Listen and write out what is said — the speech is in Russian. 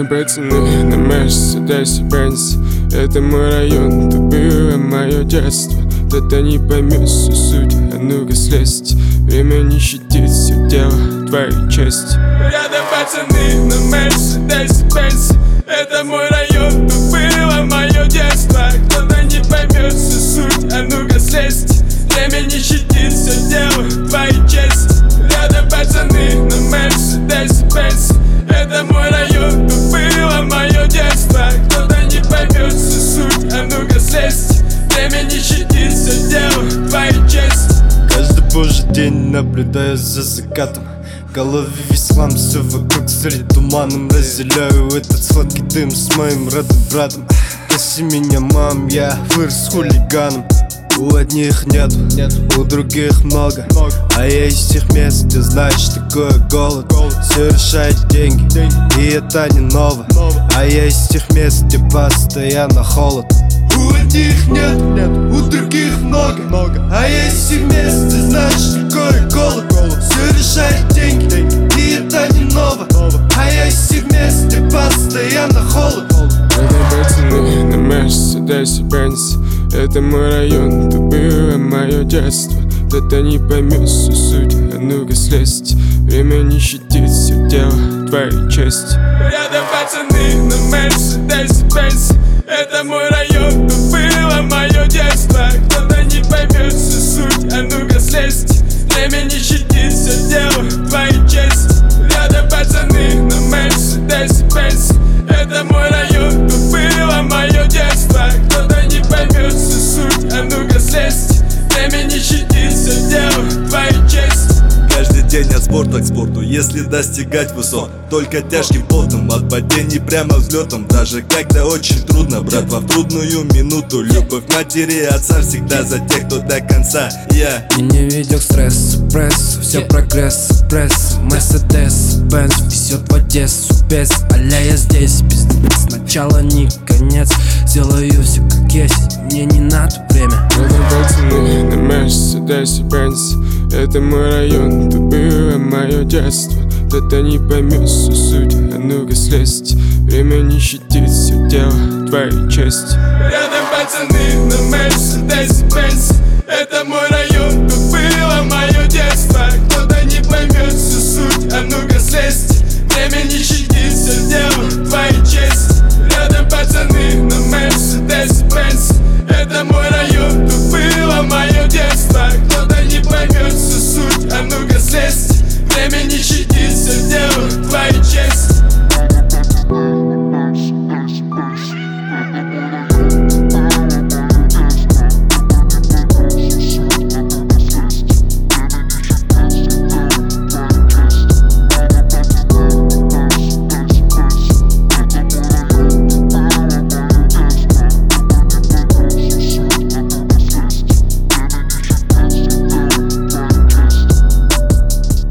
Рядом пацаны на Мерседесе Бенз. Это мой район, тут было мое детство. Да не поймешь всю суть, а ну-ка слезть. Время не щадит, все дело твоей чести. Рядом пацаны на Мерседесе Бенз. Это мой район, тут было мое детство. Кто-то не поймет всю суть, а ну-ка слезть. Время не щадит, все дело твоей чести. Рядом пацаны на Мерседесе Бенз. Это мой район, тут было мое детство. Кто-то не поймет всю суть, а ну-ка слезть. Время не щадит, все дело твоей чести. Каждый божий день наблюдаю за закатом. В голове весь хлам, все вокруг зарит туманом. Разделяю этот сладкий дым с моим родным братом. Прости меня, мам, я вырос хулиганом. У одних нет, у других много. А я из тех мест, где знаешь, такое голод. Все решает деньги, и это не ново. А я из тех мест, где постоянно холод. У одних нет, у других много. А я из тех мест, где знаешь, такое голод. Все решает деньги, и это не ново. А я из тех мест, где постоянно холод. Рядом пацаны на Мерседесе Бенз. Это мой район, тут было мое детство. Да не поймешь всю суть, а ну-ка слезть. Время не щадит, все дело твоей чести. Рядом пацаны на Мерседесе Бенз. Это мой район, тут было мое детство. Кто-то не поймет всю суть, а ну-ка слезть. Время не щадит, все дело твоей чести. Рядом пацаны на Мерседесе Бенз. Это мой район, тут было мое детство. Кто-то не поймет всю суть, а ну-ка слезть. Время не щадит, все дело твоей чести. Каждый день от спорта к спорту, если достигать высот, только тяжким потом, от падений прямо взлетом. Даже когда очень трудно, братва, в трудную минуту. Любовь матери и отца всегда за тех, кто до конца. Я не видел стресс, пресс, все прогресс, пресс. Мерседес, Бенз везет в Одессу без аля я здесь, пиздец. Начало не конец, сделаю все как есть, мне не надо время. Рядом пацаны на Мерседесе Бенз. Это мой район, тут было мое детство. Да не поймешь всю суть, а ну-ка слезть. Время не щадит, все дело твоей чести. Рядом пацаны на Мерседесе Бенз. Это мой район, тут было мое детство. Кто-то не поймет всю суть, а ну-ка слезть. Время не щадит, все дело твоей чести. Рядом пацаны на Мерседесе Бенз. Это мой район, тут было мое детство. Кто-то не поймет всю суть, а ну-ка слезть. Время не щадит, все дело твоей чести.